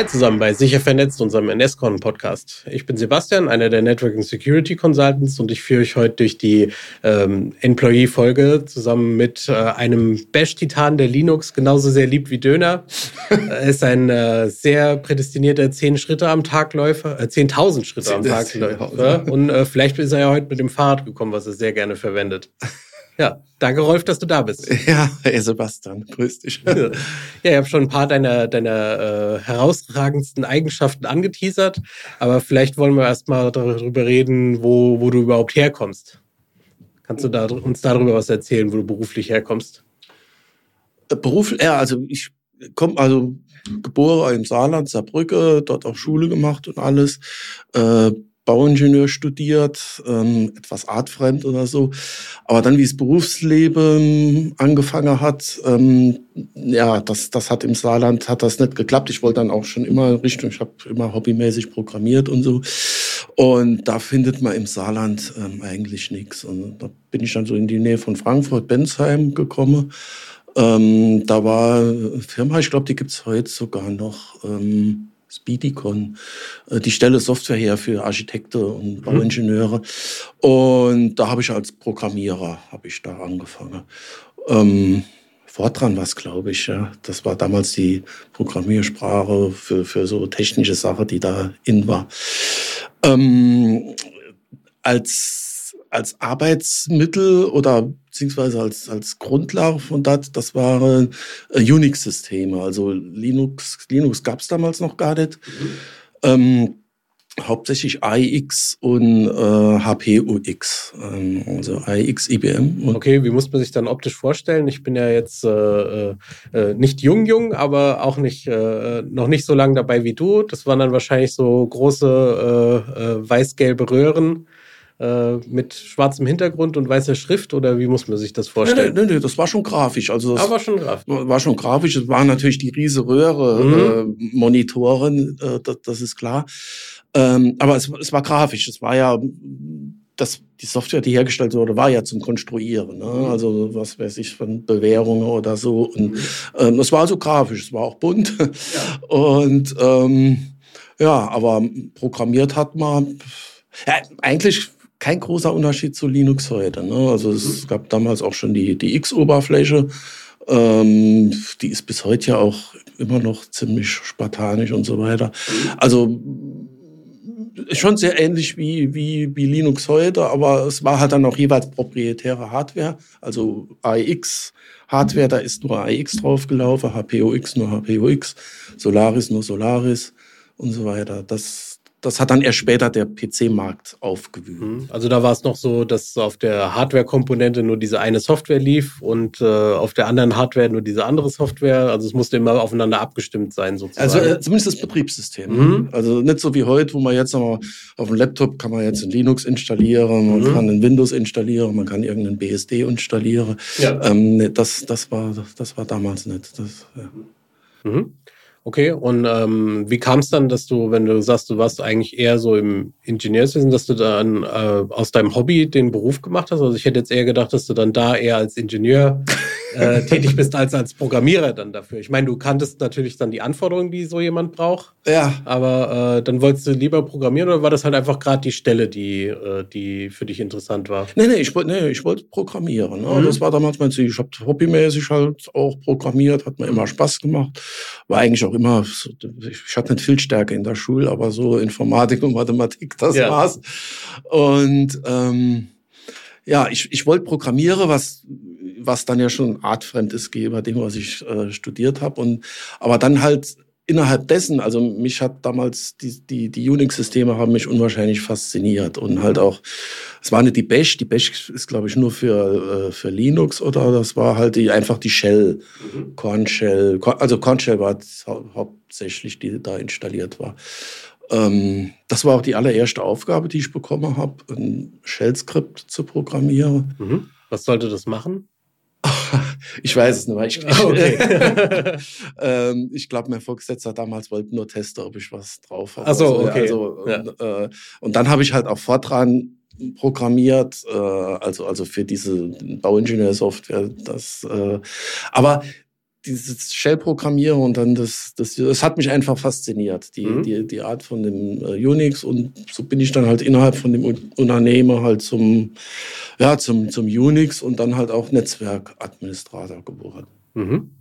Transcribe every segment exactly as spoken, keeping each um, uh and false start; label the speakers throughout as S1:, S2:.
S1: Hi zusammen bei Sicher Vernetzt, unserem N S C O N-Podcast. Ich bin Sebastian, einer der Network and Security Consultants, und ich führe euch heute durch die ähm, Employee-Folge zusammen mit äh, einem Bash-Titan, der Linux genauso sehr liebt wie Döner. Er ist ein äh, sehr prädestinierter zehn Schritte am Tag Läufer, äh, zehntausend Schritte am Tag Läufer. Und äh, vielleicht ist er ja heute mit dem Fahrrad gekommen, was er sehr gerne verwendet. Ja, danke Rolf, dass du da bist.
S2: Ja, hey Sebastian, grüß dich.
S1: Ja, ich habe schon ein paar deiner, deiner äh, herausragendsten Eigenschaften angeteasert, aber vielleicht wollen wir erst mal darüber reden, wo, wo du überhaupt herkommst. Kannst du da, uns darüber was erzählen, wo du beruflich herkommst?
S2: Beruflich, ja, also ich komme also geboren im Saarland, Saarbrücke, dort auch Schule gemacht und alles. Äh, Bauingenieur studiert, ähm, etwas artfremd oder so. Aber dann, wie das Berufsleben angefangen hat, ähm, ja, das, das hat im Saarland, hat das nicht geklappt. Ich wollte dann auch schon immer Richtung, ich habe immer hobbymäßig programmiert und so. Und da findet man im Saarland ähm, eigentlich nichts. Und da bin ich dann so in die Nähe von Frankfurt, Bensheim gekommen. Ähm, da war eine Firma, ich glaube, die gibt's heute sogar noch, ähm, Speedicon, die stelle Software her für Architekten und Bauingenieure. Und da habe ich als Programmierer, habe ich da angefangen. Ähm, Fortran was, glaube ich, ja. Das war damals die Programmiersprache für, für so technische Sachen, die da in war. Ähm, als als Arbeitsmittel oder beziehungsweise als als Grundlage von das, das waren äh, Unix-Systeme. Also Linux Linux gab es damals noch gar nicht. Mhm. Ähm, hauptsächlich A I X und äh, H P U X, ähm, also A I X I B M. Und
S1: okay, wie muss man sich dann optisch vorstellen? Ich bin ja jetzt äh, äh, nicht jung jung, aber auch nicht äh, noch nicht so lange dabei wie du. Das waren dann wahrscheinlich so große äh, äh, weiß-gelbe Röhren mit schwarzem Hintergrund und weißer Schrift, oder wie muss man sich das vorstellen?
S2: Nee, nee, nee, das war schon grafisch. Also das
S1: Aber schon grafisch.
S2: War schon grafisch. Es waren natürlich die riese Röhre, mhm. äh, Monitoren, äh, das, das ist klar. Ähm, aber es, es war grafisch. Es war ja, das, die Software, die hergestellt wurde, war ja zum Konstruieren. Ne? Mhm. Also was weiß ich, von Bewährungen oder so. Und ähm, es war also grafisch. Es war auch bunt. Ja. Und ähm, ja, aber programmiert hat man ja, eigentlich kein großer Unterschied zu Linux heute. Ne? Also es gab damals auch schon die, die X-Oberfläche. Ähm, die ist bis heute ja auch immer noch ziemlich spartanisch und so weiter. Also schon sehr ähnlich wie, wie, wie Linux heute, aber es war halt dann auch jeweils proprietäre Hardware. Also A I X-Hardware, da ist nur A I X draufgelaufen, H P U X nur H P U X, Solaris nur Solaris und so weiter. Das Das hat dann erst später der P C-Markt aufgewühlt.
S1: Also da war es noch so, dass auf der Hardware-Komponente nur diese eine Software lief und äh, auf der anderen Hardware nur diese andere Software. Also es musste immer aufeinander abgestimmt sein sozusagen.
S2: Also äh, zumindest das Betriebssystem. Mhm. Also nicht so wie heute, wo man jetzt noch mal auf dem Laptop kann man jetzt ein Linux installieren, man mhm. kann ein Windows installieren, man kann irgendeinen B S D installieren. Ja. Ähm, nee, das, das, war, das war damals nicht. Das, ja.
S1: Mhm. Okay, und ähm, wie kam es dann, dass du, wenn du sagst, du warst eigentlich eher so im Ingenieurswesen, dass du dann äh, aus deinem Hobby den Beruf gemacht hast? Also ich hätte jetzt eher gedacht, dass du dann da eher als Ingenieur äh, tätig bist als als Programmierer dann dafür. Ich meine, du kanntest natürlich dann die Anforderungen, die so jemand braucht.
S2: Ja.
S1: Aber äh, dann wolltest du lieber programmieren, oder war das halt einfach gerade die Stelle, die äh, die für dich interessant war?
S2: Nee, nee, ich wollte nee, ich wollte programmieren. Ne? Mhm. Das war damals mein Ziel. Ich habe hobbymäßig halt auch programmiert, hat mir immer Spaß gemacht. War eigentlich auch immer, ich hatte nicht viel Stärke in der Schule, aber so Informatik und Mathematik, das ja. war's. Und ähm, ja, ich, ich wollte programmieren, was was dann ja schon artfremd ist gegenüber dem, was ich äh, studiert habe. Und aber dann halt innerhalb dessen, also mich hat damals die die die Unix-Systeme haben mich unwahrscheinlich fasziniert und halt auch, es war nicht die Bash, die Bash ist glaube ich nur für äh, für Linux, oder das war halt die einfach die Shell, mhm. Korn Shell, also Korn Shell war hau- hauptsächlich die da installiert war. Ähm, das war auch die allererste Aufgabe, die ich bekommen habe, ein Shell-Skript zu programmieren.
S1: Mhm. Was sollte das machen?
S2: Ich weiß es nicht mehr. Ich, ich,
S1: okay.
S2: ähm, ich glaube, mein Vorgesetzter damals wollte nur testen, ob ich was drauf habe.
S1: Ach so,
S2: also,
S1: okay.
S2: Also,
S1: ja.
S2: und, äh, und dann habe ich halt auch Fortran programmiert, äh, also, also für diese Bauingenieursoftware. Das, äh, aber dieses Shell-Programmieren und dann das, das, das hat mich einfach fasziniert, die, mhm. die, die Art von dem äh, Unix, und so bin ich dann halt innerhalb von dem Unternehmen halt zum, ja, zum, zum Unix und dann halt auch Netzwerkadministrator geworden. Mhm.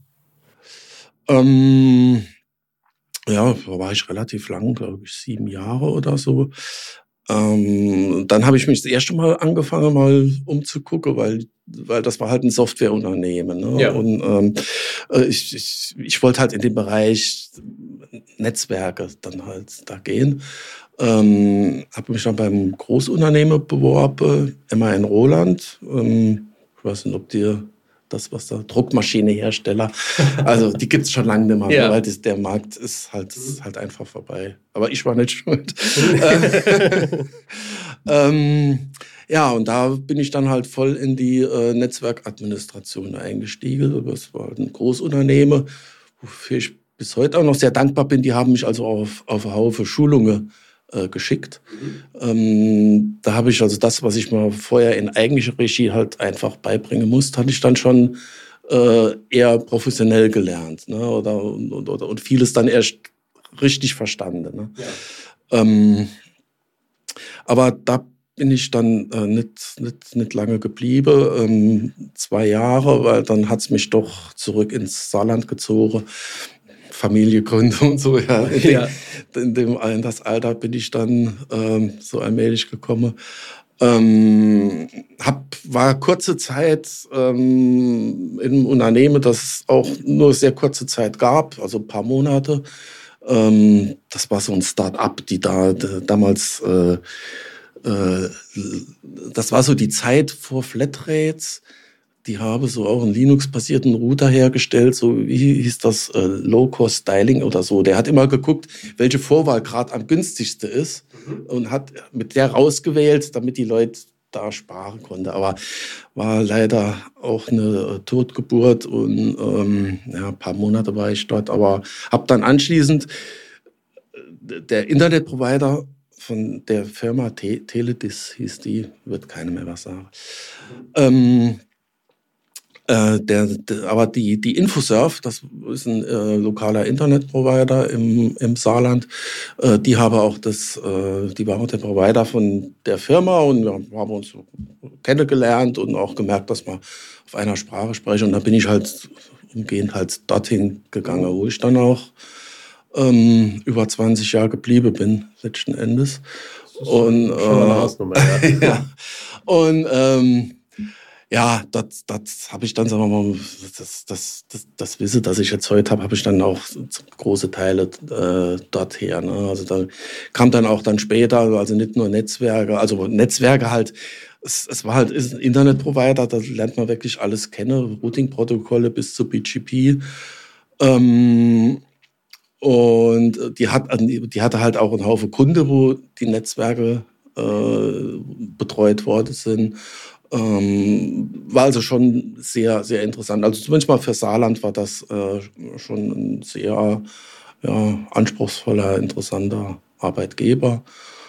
S2: Ähm, ja, da war ich relativ lang, glaube ich, sieben Jahre oder so. Ähm, dann habe ich mich das erste Mal angefangen, mal umzugucken, weil, weil das war halt ein Softwareunternehmen. Ne?
S1: Ja.
S2: Und ähm, ich, ich, ich wollte halt in den Bereich Netzwerke dann halt da gehen. Ähm, habe mich dann beim Großunternehmen beworben, M A N Roland. Ähm, ich weiß nicht, ob dir das, was da Druckmaschinehersteller, also die gibt's schon lange nicht mehr, ja. Weil das, der Markt ist halt, ist halt einfach vorbei. Aber ich war nicht schuld. ähm, ja, und da bin ich dann halt voll in die äh, Netzwerkadministration eingestiegen. Das war halt ein Großunternehmen, wofür ich bis heute auch noch sehr dankbar bin. Die haben mich also auf, auf einen Haufen Schulungen äh, geschickt. Mhm. Ähm, da habe ich also das, was ich mir vorher in eigentlicher Regie halt einfach beibringen musste, hatte ich dann schon äh, eher professionell gelernt, ne? Oder, und, oder, und vieles dann erst richtig verstanden. Ne? Ja. Ähm, aber da bin ich dann äh, nicht, nicht, nicht lange geblieben, ähm, zwei Jahre, weil dann hat's mich doch zurück ins Saarland gezogen. Familiengründung und so, ja. In dem, ja. in dem in das Alter bin ich dann ähm, so allmählich gekommen. Ähm, hab, war kurze Zeit ähm, in einem Unternehmen, das es auch nur sehr kurze Zeit gab, also ein paar Monate. Ähm, das war so ein Start-up, die da die, damals, äh, äh, das war so die Zeit vor Flatrates. Die haben so auch einen Linux-basierten Router hergestellt, so wie hieß das, äh, Low-Cost-Styling oder so. Der hat immer geguckt, welche Vorwahl gerade am günstigste ist, mhm. und hat mit der rausgewählt, damit die Leute da sparen konnten. Aber war leider auch eine äh, Totgeburt und ähm, ja, ein paar Monate war ich dort. Aber habe dann anschließend äh, der Internetprovider von der Firma Te- Teledis hieß die, wird keiner mehr was sagen. Mhm. Ähm, Äh, der, der, aber die, die Infosurf, das ist ein äh, lokaler Internetprovider im, im Saarland, äh, die haben auch das, äh, die waren auch der Provider von der Firma, und wir haben uns kennengelernt und auch gemerkt, dass wir auf einer Sprache sprechen, und da bin ich halt umgehend halt dorthin gegangen, wo ich dann auch ähm, über zwanzig Jahre geblieben bin, letzten Endes. Das ist und, schon äh, mal eine Hausnummer, ja. ja. Und ähm, ja, das, das habe ich dann, sagen wir mal, das, das, das, das Wissen, das ich jetzt heute habe, habe ich dann auch große Teile äh, dort her. Ne? Also da kam dann auch dann später, also nicht nur Netzwerke, also Netzwerke halt, es, es war halt ist ein Internetprovider, da lernt man wirklich alles kennen, Routing-Protokolle bis zu B G P. Ähm, und die, hat, die hatte halt auch einen Haufen Kunden, wo die Netzwerke äh, betreut worden sind. Ähm, war also schon sehr, sehr interessant. Also zumindest mal für Saarland war das äh, schon ein sehr ja, anspruchsvoller, interessanter Arbeitgeber.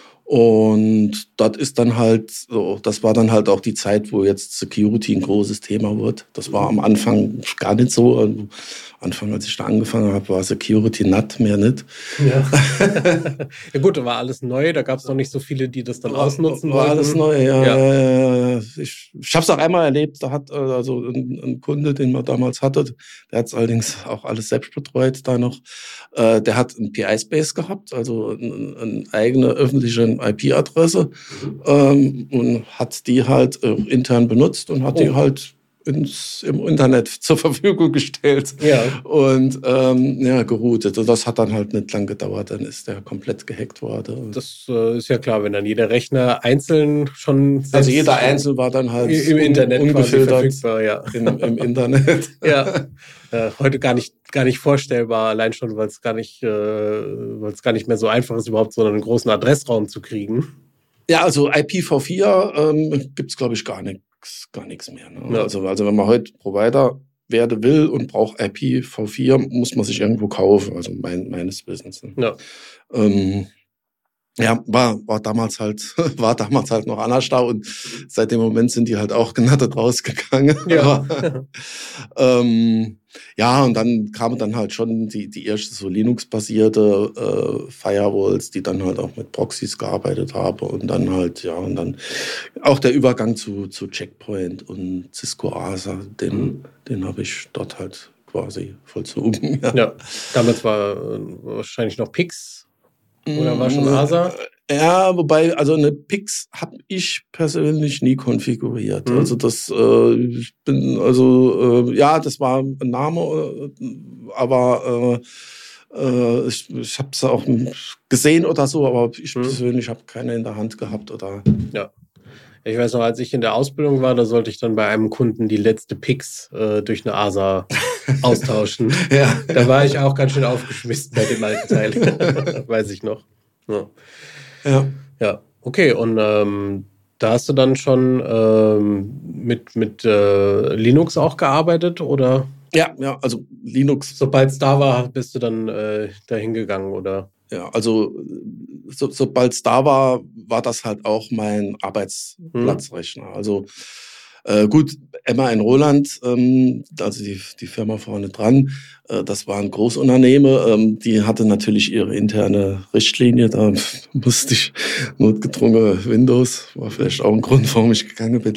S2: Und das ist dann halt so, das war dann halt auch die Zeit, wo jetzt Security ein großes Thema wird. Das war am Anfang gar nicht so. Am Anfang, als ich da angefangen habe, war Security natt, mehr nicht.
S1: Ja, ja gut, da war alles neu, da gab es noch nicht so viele, die das dann war, ausnutzen
S2: war
S1: wollten.
S2: War alles neu, ja. ja. Ich, ich habe es auch einmal erlebt, da hat also ein, ein Kunde, den man damals hatte, der hat es allerdings auch alles selbst betreut da noch, äh, der hat einen P I-Space gehabt, also eine ein eigene öffentliche I P-Adresse, mhm. ähm, und hat die halt äh, intern benutzt und hat oh. die halt ins, im Internet zur Verfügung gestellt, ja. und ähm, ja, geroutet. Und das hat dann halt nicht lang gedauert, dann ist der komplett gehackt worden.
S1: Das äh, ist ja klar, wenn dann jeder Rechner einzeln schon...
S2: Also jeder einzeln war dann halt
S1: im un- Internet
S2: ungefiltert
S1: verfügbar, ja.
S2: im, im Internet.
S1: Ja, äh, heute gar nicht, gar nicht vorstellbar, allein schon, weil es gar nicht, äh, weil es gar nicht mehr so einfach ist, überhaupt so einen großen Adressraum zu kriegen.
S2: Ja, also I P v vier ähm, gibt's glaube ich gar nicht. gar nichts mehr. Ne? Ja. Also, also wenn man heute Provider werden will und braucht I P v vier, muss man sich irgendwo kaufen, also mein, meines Wissens. Ne? Ja, ähm, ja war, war damals halt, war damals halt noch anders da, und seit dem Moment sind die halt auch gnattet rausgegangen. Ja. Aber, ähm, Ja, und dann kamen dann halt schon die, die erste so Linux-basierte äh, Firewalls, die dann halt auch mit Proxys gearbeitet haben und dann halt, ja, und dann auch der Übergang zu, zu Checkpoint und Cisco ASA, den, mhm. den habe ich dort halt quasi vollzogen.
S1: Ja, ja, damals war äh, wahrscheinlich noch P I X oder war schon ASA?
S2: Ja, wobei, also eine P I X habe ich persönlich nie konfiguriert. Mhm. Also das, äh, ich bin, also äh, ja, das war ein Name, äh, aber äh, äh, ich, ich habe es auch gesehen oder so, aber ich mhm. persönlich habe keine in der Hand gehabt oder.
S1: Ja. Ich weiß noch, als ich in der Ausbildung war, da sollte ich dann bei einem Kunden die letzte P I X äh, durch eine ASA austauschen. Ja. Da war ich auch ganz schön aufgeschmissen bei dem alten Teil. Weiß ich noch. Ja. Ja. Ja, okay. Und ähm, da hast du dann schon ähm, mit, mit äh, Linux auch gearbeitet, oder?
S2: Ja, ja, also Linux.
S1: Sobald es da war, bist du dann äh, dahin gegangen, oder?
S2: Ja, also so, sobald es da war, war das halt auch mein Arbeitsplatzrechner. Hm. Also äh, gut, M A N Roland, ähm, also die, die Firma vorne dran, äh, das war ein Großunternehmen, ähm, die hatte natürlich ihre interne Richtlinie, da musste ich notgedrungen Windows, war vielleicht auch ein Grund, warum ich gegangen bin.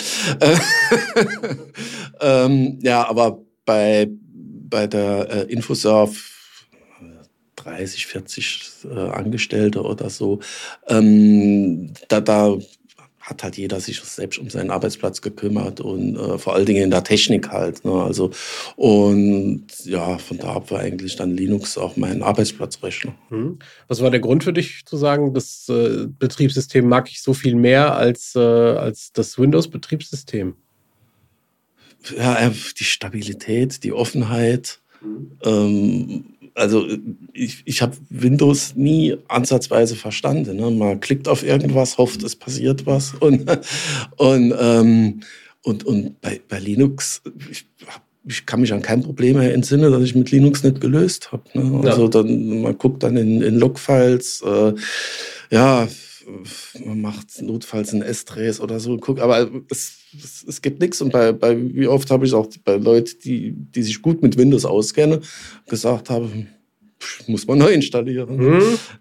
S2: ähm, ja, aber bei, bei der äh, Infosurf dreißig, vierzig äh, Angestellte oder so. Ähm, da, da hat halt jeder sich selbst um seinen Arbeitsplatz gekümmert und äh, vor allen Dingen in der Technik halt. Ne? Also, und ja, von da ab war eigentlich dann Linux auch mein Arbeitsplatzrechner.
S1: Hm. Was war der Grund für dich zu sagen, das äh, Betriebssystem mag ich so viel mehr als, äh, als das Windows-Betriebssystem?
S2: Ja, die Stabilität, die Offenheit. Mhm. Ähm, Also ich, ich habe Windows nie ansatzweise verstanden. Ne? Man klickt auf irgendwas, hofft, es passiert was. Und, und, ähm, und, und bei, bei Linux, ich, ich kann mich an kein Problem mehr entsinnen, das ich mit Linux nicht gelöst habe. Ne? Also ja. dann, man guckt dann in, in Logfiles, äh, ja, man macht notfalls ein S-Trace oder so, guck, aber es, es, es gibt nichts. Und bei, bei wie oft habe ich auch bei Leuten, die, die sich gut mit Windows auskennen, gesagt habe, muss man neu installieren. Mhm.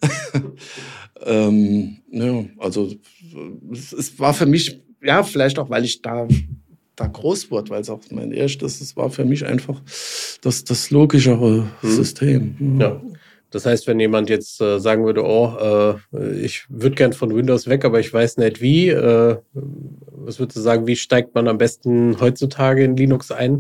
S2: ähm, ja, also es, es war für mich, ja, vielleicht auch, weil ich da, da groß wurde, weil es auch mein erstes, es war für mich einfach das, das logischere mhm. System.
S1: Ja. Das heißt, wenn jemand jetzt äh, sagen würde, oh, äh, ich würde gern von Windows weg, aber ich weiß nicht wie, äh, was würdest du sagen, wie steigt man am besten heutzutage in Linux ein?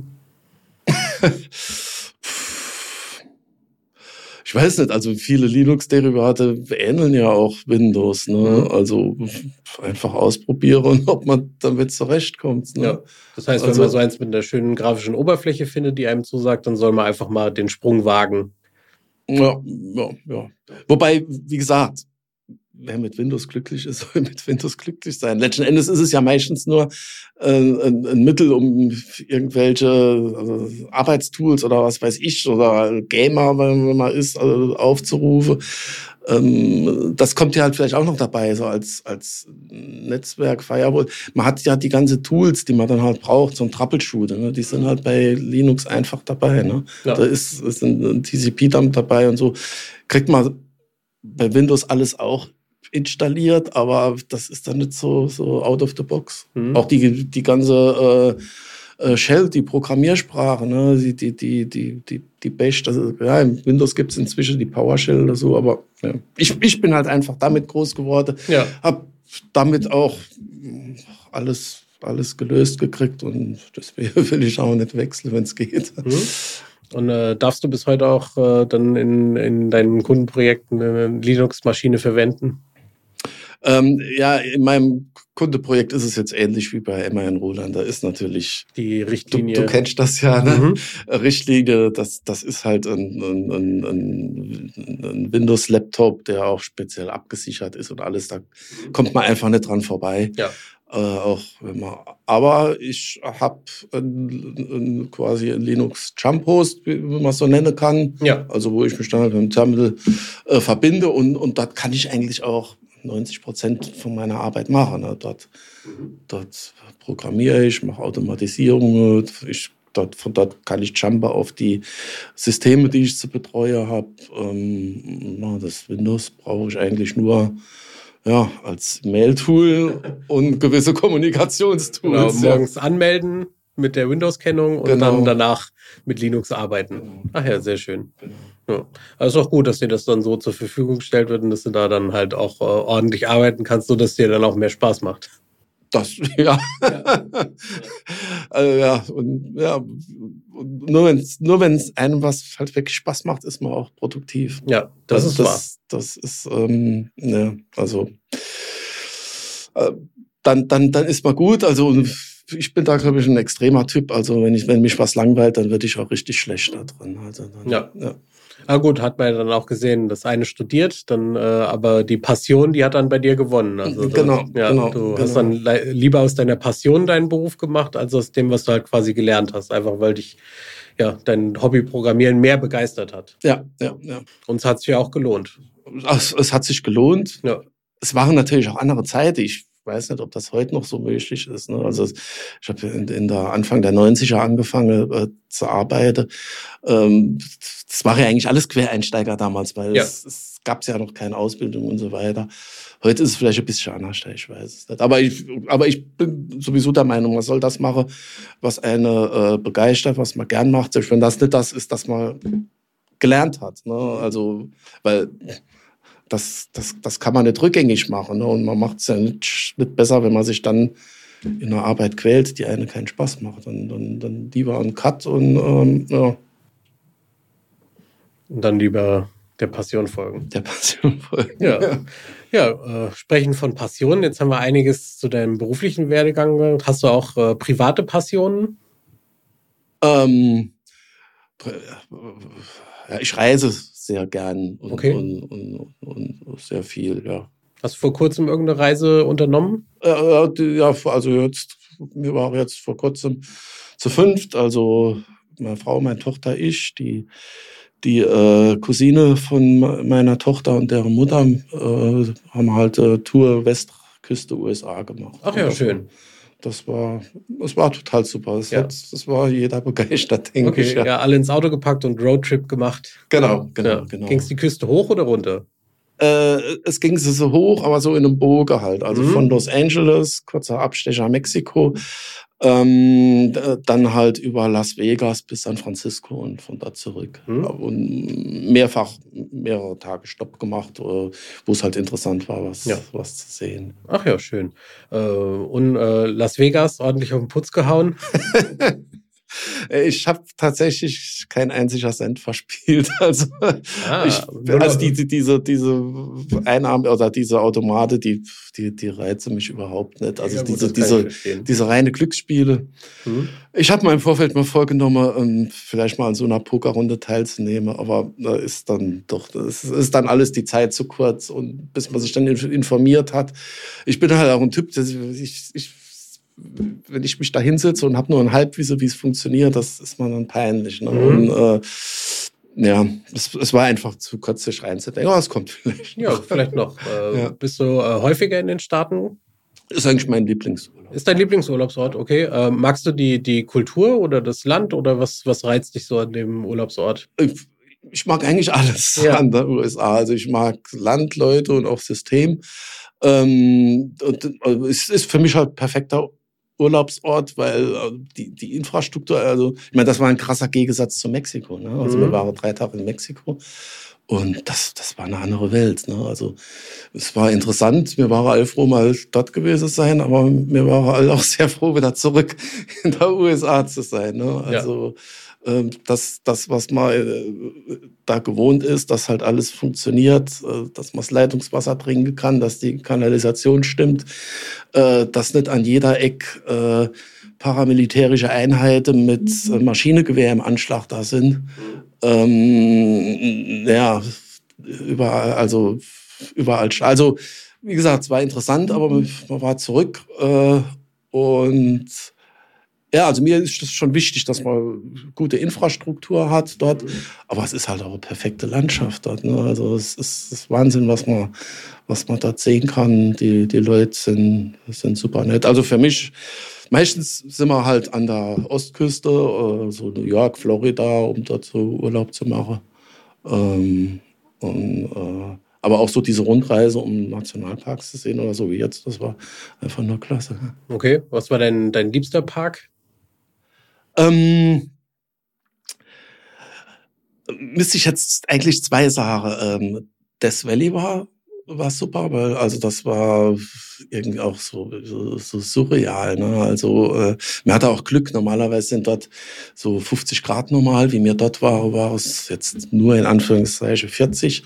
S2: Ich weiß nicht, also viele Linux-Derivate ähneln ja auch Windows, ne? Mhm. Also einfach ausprobieren, ob man damit zurechtkommt. Ne?
S1: Ja. Das heißt, wenn also, man so eins mit einer schönen grafischen Oberfläche findet, die einem zusagt, dann soll man einfach mal den Sprung wagen.
S2: Ja, ja, ja. Wobei, wie gesagt, wer mit Windows glücklich ist, soll mit Windows glücklich sein. Letzten Endes ist es ja meistens nur äh, ein, ein Mittel, um irgendwelche also Arbeitstools oder was weiß ich, oder Gamer, wenn man ist, also aufzurufen. Ähm, das kommt ja halt vielleicht auch noch dabei, so als, als Netzwerk, Firewall. Man hat ja die ganzen Tools, die man dann halt braucht, so ein Troubleshooter, ne? Die sind halt bei Linux einfach dabei. Ne? Ja. Da ist, ist ein, ein T C P-Dump dabei und so. Kriegt man bei Windows alles auch installiert, aber das ist dann nicht so, so out of the box. Mhm. Auch die, die ganze äh, Shell, die Programmiersprache, ne, die, die, die, die, die, die Bash, das ist, ja, in Windows gibt es inzwischen die PowerShell oder so, aber ja. ich, ich bin halt einfach damit groß geworden, ja. Hab damit auch alles, alles gelöst gekriegt und deswegen will ich auch nicht wechseln, wenn es geht.
S1: Mhm. Und äh, darfst du bis heute auch äh, dann in, in deinen Kundenprojekten eine Linux-Maschine verwenden?
S2: Ähm, ja, in meinem Kundenprojekt ist es jetzt ähnlich wie bei M A N Roland. Da ist natürlich
S1: die Richtlinie.
S2: Du, du kennst das ja, ne? Mhm. Richtlinie, das, das ist halt ein, ein, ein, ein Windows-Laptop, der auch speziell abgesichert ist und alles. Da kommt man einfach nicht dran vorbei. Ja. Äh, auch wenn man, aber ich habe quasi ein Linux Jump Host, wie man es so nennen kann. Ja. Also wo ich mich dann mit dem Terminal äh, verbinde und, und dort kann ich eigentlich auch neunzig Prozent von meiner Arbeit machen. Ne? Dort, mhm. dort programmiere ich, mache Automatisierung, ich dort, von dort kann ich jumpen auf die Systeme, die ich zu betreuen habe. Ähm, das Windows brauche ich eigentlich nur ja, als Mail-Tool und gewisse Kommunikationstools.
S1: Genau, morgens ja. anmelden mit der Windows-Kennung und genau. dann danach mit Linux arbeiten. Genau. Ach ja, sehr schön. Genau. Ja. Also ist auch gut, dass dir das dann so zur Verfügung gestellt wird und dass du da dann halt auch äh, ordentlich arbeiten kannst, sodass dir dann auch mehr Spaß macht.
S2: Das, ja. ja. also, ja, und, ja. Und nur wenn es nur wenn's einem was halt wirklich Spaß macht, ist man auch produktiv.
S1: Ja, das
S2: also
S1: ist
S2: das,
S1: wahr.
S2: Das ist, ähm, ne, also, äh, dann, dann, dann ist man gut. Also, ich bin da, glaube ich, ein extremer Typ. Also, wenn ich, wenn mich was langweilt, dann werde ich auch richtig schlecht da drin. Also, dann,
S1: ja. ja. Na gut, hat man ja dann auch gesehen, das eine studiert, dann äh, aber die Passion, die hat dann bei dir gewonnen. Also
S2: genau,
S1: du, ja,
S2: genau,
S1: du
S2: genau.
S1: hast dann lieber aus deiner Passion deinen Beruf gemacht, als aus dem, was du halt quasi gelernt hast, einfach weil dich ja dein Hobby Programmieren mehr begeistert hat.
S2: Ja, ja, ja.
S1: Und es hat sich ja auch gelohnt.
S2: Es, es hat sich gelohnt.
S1: Ja.
S2: Es waren natürlich auch andere Zeiten. Ich weiß nicht, ob das heute noch so möglich ist. Ne? Also ich habe in, in der Anfang der neunziger angefangen äh, zu arbeiten. Ähm, das war ja eigentlich alles Quereinsteiger damals, weil
S1: ja.
S2: es, es gab ja noch keine Ausbildung und so weiter. Heute ist es vielleicht ein bisschen anders, ich weiß es nicht. Aber ich, aber ich bin sowieso der Meinung, man soll das machen, was eine äh, begeistert, was man gern macht. Selbst wenn das nicht das ist, das man gelernt hat. Ne? Also, weil Das, das, das kann man nicht rückgängig machen. Ne? Und man macht es ja nicht, nicht besser, wenn man sich dann in einer Arbeit quält, die einem keinen Spaß macht. Und dann, dann lieber einen Cut und ähm, ja.
S1: Und dann lieber der Passion folgen.
S2: Der Passion folgen.
S1: Ja, ja. ja äh, sprechen von Passion. Jetzt haben wir einiges zu deinem beruflichen Werdegang gehört. Hast du auch äh, private Passionen?
S2: Ähm, ja, ich reise sehr gern und,
S1: okay.
S2: und, und, und, und sehr viel, ja.
S1: Hast du vor kurzem irgendeine Reise unternommen?
S2: Ja, ja also jetzt, wir waren jetzt vor kurzem zu fünft, also meine Frau, meine Tochter, ich, die, die äh, Cousine von meiner Tochter und deren Mutter äh, haben halt äh, Tour Westküste U S A gemacht.
S1: Ach ja, schön.
S2: Das war, das war total super. Das,
S1: ja.
S2: hat, das war jeder begeistert, denke
S1: okay,
S2: ich. Ja.
S1: ja, alle ins Auto gepackt und Roadtrip gemacht.
S2: Genau, genau,
S1: ja.
S2: genau.
S1: Ging es die Küste hoch oder runter?
S2: Äh, es ging so hoch, aber so in einem Bogen halt. Also
S1: mhm.
S2: von Los Angeles, kurzer Abstecher Mexiko, ähm, dann halt über Las Vegas bis San Francisco und von da zurück. Mhm. Und mehrfach, mehrere Tage Stopp gemacht, wo es halt interessant war, was,
S1: ja.
S2: was zu sehen.
S1: Ach ja, schön. Äh, und äh, Las Vegas ordentlich auf den Putz gehauen?
S2: Ich habe tatsächlich kein einziger Cent verspielt. Also,
S1: ah,
S2: ich, also die, die, diese, diese Einnahmen oder diese Automate, die, die, die reizen mich überhaupt nicht. Also ja, gut, diese, diese, diese reine Glücksspiele. Hm. Ich habe mir im Vorfeld mal vorgenommen, vielleicht mal an so einer Pokerrunde teilzunehmen, aber da ist dann doch, das ist dann alles die Zeit zu kurz und bis man sich dann informiert hat. Ich bin halt auch ein Typ, der ich, ich wenn ich mich da hinsetze und habe nur ein Halbwissen, wie es funktioniert, das ist mir dann peinlich. Ne? Mhm. Und äh, ja, es, es war einfach zu kurz, sich reinzudenken. Oh, es kommt vielleicht
S1: noch. Ja, vielleicht noch. Äh, ja. Bist du äh, häufiger in den Staaten?
S2: Ist eigentlich mein Lieblingsurlaub.
S1: Ist dein Lieblingsurlaubsort, okay. Äh, magst du die, die Kultur oder das Land oder was, was reizt dich so an dem Urlaubsort?
S2: Ich, ich mag eigentlich alles ja. an der U S A. Also ich mag Land, Leute und auch System. Ähm, und, also es ist für mich halt perfekter Urlaubsort, weil die, die Infrastruktur, also ich meine, das war ein krasser Gegensatz zu Mexiko. Ne? Also mhm. wir waren drei Tage in Mexiko und das, das war eine andere Welt. Ne? Also es war interessant, wir waren alle froh, mal dort gewesen zu sein, aber wir waren alle auch sehr froh, wieder zurück in der U S A zu sein. Ne? Also ja. ähm, das, das, was man äh, da gewohnt ist, dass halt alles funktioniert, äh, dass man das Leitungswasser trinken kann, dass die Kanalisation stimmt, äh, dass nicht an jeder Ecke äh, paramilitärische Einheiten mit äh, Maschinengewehr im Anschlag da sind. Ähm, ja, überall, also überall. Also, wie gesagt, es war interessant, aber man war zurück äh, und ja, also mir ist das schon wichtig, dass man gute Infrastruktur hat dort, aber es ist halt auch eine perfekte Landschaft dort. Ne? Also es ist, es ist Wahnsinn, was man, was man dort sehen kann. Die, die Leute sind, sind super nett. Also für mich, meistens sind wir halt an der Ostküste, äh, so New York, Florida, um dort so Urlaub zu machen. Ähm, und, äh, aber auch so diese Rundreise, um Nationalparks zu sehen oder so wie jetzt, das war einfach nur klasse.
S1: Okay, was war dein, dein liebster Park?
S2: Ähm, müsste ich jetzt eigentlich zwei sagen. Ähm, Death Valley war, war super, weil also das war irgendwie auch so, so, so surreal. Ne? Also äh, man hatte auch Glück. Normalerweise sind dort so fünfzig Grad normal. Wie mir dort war, war es jetzt nur in Anführungszeichen vierzig.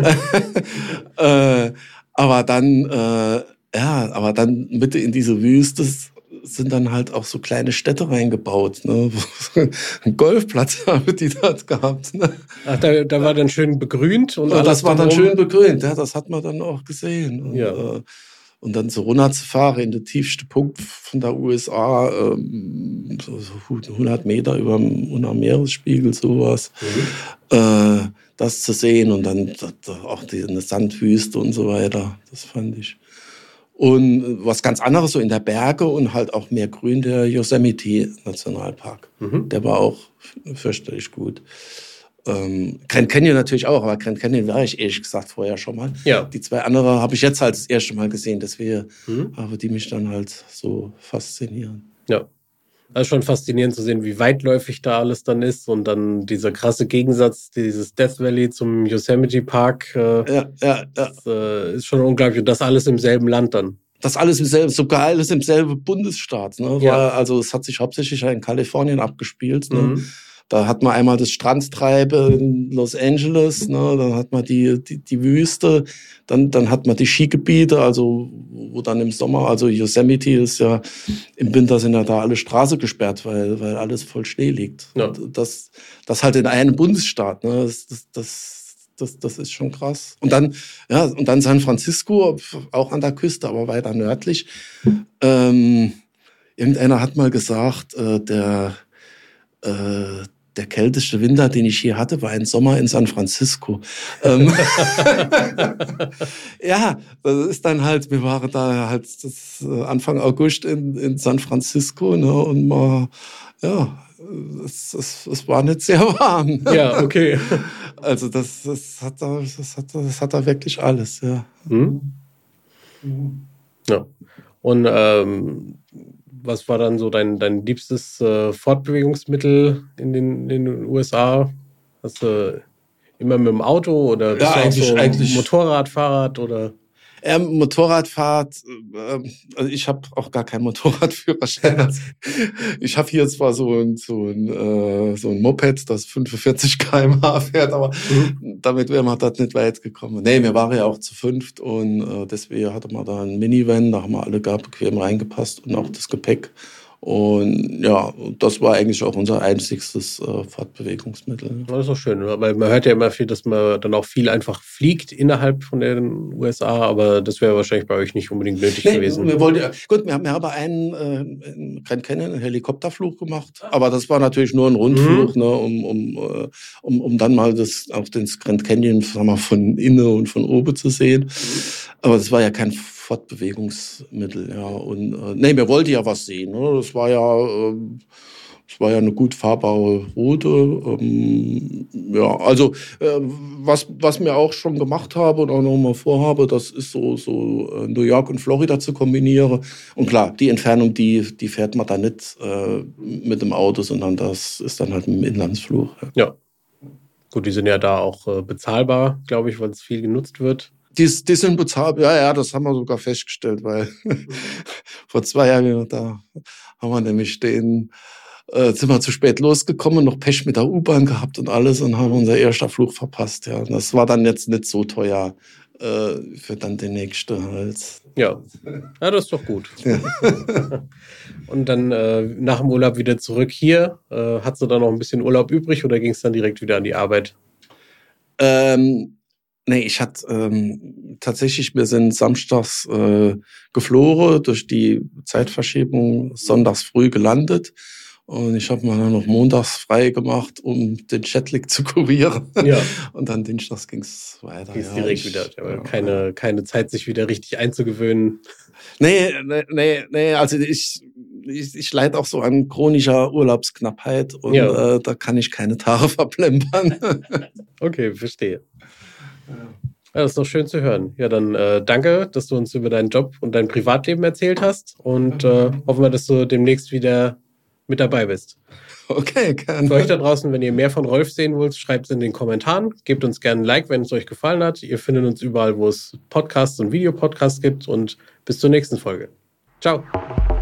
S2: äh, aber dann, äh, ja, aber dann Mitte in diese Wüste sind dann halt auch so kleine Städte reingebaut, ne? Ein Golfplatz haben die dort gehabt. Ne?
S1: Ach, da, da war dann schön begrünt und,
S2: und
S1: alles
S2: das war dann
S1: drumherum.
S2: schön begrünt, ja, das hat man dann auch gesehen. Und,
S1: ja.
S2: äh, und dann so runterzufahren in den tiefsten Punkt von der U S A, ähm, so, so hundert Meter über dem Meeresspiegel, sowas. Mhm. Äh, das zu sehen und dann auch die, eine Sandwüste und so weiter, das fand ich. Und was ganz anderes, so in der Berge und halt auch mehr Grün, der Yosemite-Nationalpark. Mhm. Der war auch fürchterlich gut. Ähm, Grand Canyon natürlich auch, aber Grand Canyon war ich ehrlich gesagt vorher schon mal.
S1: Ja.
S2: Die zwei andere habe ich jetzt halt das erste Mal gesehen, deswegen mhm. aber die mich dann halt so faszinieren.
S1: Ja. Also schon faszinierend zu sehen, wie weitläufig da alles dann ist und dann dieser krasse Gegensatz, dieses Death Valley zum Yosemite Park. Äh,
S2: ja, ja, ja.
S1: Das äh, ist schon unglaublich. Und das alles im selben Land dann.
S2: Das alles im selben, sogar alles im selben Bundesstaat. Ne?
S1: Ja.
S2: Weil, also es hat sich hauptsächlich in Kalifornien abgespielt. Ne? Mhm. Da hat man einmal das Strandtreiben in Los Angeles, ne? Dann hat man die, die, die Wüste, dann, dann hat man die Skigebiete, also wo dann im Sommer, also Yosemite ist ja, im Winter sind ja da alle Straßen gesperrt, weil, weil alles voll Schnee liegt.
S1: Ja.
S2: Das, das halt in einem Bundesstaat, ne? das, das, das, das, das ist schon krass. Und dann, ja, und dann San Francisco, auch an der Küste, aber weiter nördlich. Ähm, irgendeiner hat mal gesagt, äh, der, äh, der kälteste Winter, den ich je hatte, war ein Sommer in San Francisco. ähm, ja, das ist dann halt, wir waren da halt das Anfang August in, in San Francisco, ne, und mal, ja, es, es, es war nicht sehr warm.
S1: Ja, okay.
S2: Also das, das, hat, da, das, hat, das hat da wirklich alles, ja.
S1: Hm? Ja. Und ähm, was war dann so dein, dein liebstes äh, Fortbewegungsmittel in den, in den U S A? Hast du immer mit dem Auto oder bist
S2: ja,
S1: du auch
S2: eigentlich,
S1: so
S2: eigentlich
S1: Motorrad, Fahrrad oder?
S2: Ähm, Motorradfahrt, äh, also ich habe auch gar keinen Motorradführerschein. Ich habe hier zwar so ein, so ein, äh, so ein Moped, das fünfundvierzig Kilometer pro Stunde fährt, aber mhm. damit wäre man dort nicht weit gekommen. Nee, wir waren ja auch zu fünft und äh, deswegen hatte man da einen Minivan, da haben wir alle gar bequem reingepasst und auch das Gepäck. Und ja, das war eigentlich auch unser einzigstes äh, Fortbewegungsmittel.
S1: Das ist auch schön, weil man hört ja immer viel, dass man dann auch viel einfach fliegt innerhalb von den U S A, aber das wäre wahrscheinlich bei euch nicht unbedingt nötig nee, gewesen. Wir wollten,
S2: gut, wir haben ja aber einen äh, in Grand Canyon, einen Helikopterflug gemacht, aber das war natürlich nur ein Rundflug, mhm. ne, um, um, um, um dann mal das, auch den Grand Canyon sagen wir, von innen und von oben zu sehen. Mhm. Aber das war ja kein Fortbewegungsmittel, ja. Und äh, nee, wir wollten ja was sehen. Ne? Das war ja, äh, das war ja eine gut fahrbare Route. Ähm, ja, also äh, was was mir auch schon gemacht habe und auch noch mal vorhabe, das ist so so äh, New York und Florida zu kombinieren. Und klar, die Entfernung, die die fährt man da nicht äh, mit dem Auto, sondern das ist dann halt mit dem Inlandsflug.
S1: Ja. ja. Gut, die sind ja da auch äh, bezahlbar, glaube ich, weil es viel genutzt wird.
S2: Die, die sind bezahlbar, ja, ja, das haben wir sogar festgestellt, weil vor zwei Jahren, da haben wir nämlich den, äh, sind wir zu spät losgekommen, noch Pech mit der U-Bahn gehabt und alles und haben unser erster Flug verpasst, ja. Das war dann jetzt nicht so teuer äh, für dann den nächsten halt.
S1: Ja, ja, das ist doch gut. Ja. Und dann äh, nach dem Urlaub wieder zurück hier. Äh, hattest du da noch ein bisschen Urlaub übrig oder ging es dann direkt wieder an die Arbeit?
S2: Ähm, Nee, ich hatte ähm, tatsächlich, wir sind samstags äh, geflogen, durch die Zeitverschiebung sonntags früh gelandet und ich habe mir dann noch montags frei gemacht, um den Jetlag zu kurieren. Ja. Und dann dienstags ging es weiter.
S1: Ging's ja, direkt ich, wieder, aber ja, keine, keine Zeit, sich wieder richtig einzugewöhnen.
S2: Nee, nee, nee, nee, also ich, ich, ich leide auch so an chronischer Urlaubsknappheit und ja. äh, da kann ich keine Tage verplempern.
S1: Okay, verstehe. Ja, das ist doch schön zu hören. Ja, dann äh, danke, dass du uns über deinen Job und dein Privatleben erzählt hast und äh, hoffen wir, dass du demnächst wieder mit dabei bist.
S2: Okay, gerne.
S1: Für euch da draußen, wenn ihr mehr von Rolf sehen wollt, schreibt es in den Kommentaren. Gebt uns gerne ein Like, wenn es euch gefallen hat. Ihr findet uns überall, wo es Podcasts und Videopodcasts gibt. Und bis zur nächsten Folge. Ciao.